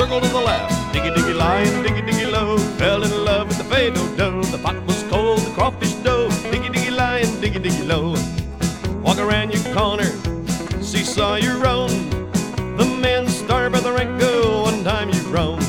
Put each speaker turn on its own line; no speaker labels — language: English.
circle to the left. Diggy, diggy, line, diggy, diggy, low. Fell in love with the fado-do. The pot was cold, the crawfish dough. Diggy, diggy, line, diggy, diggy, low. Walk around your corner, seesaw your own. The men starve by the rank go, one time you roam.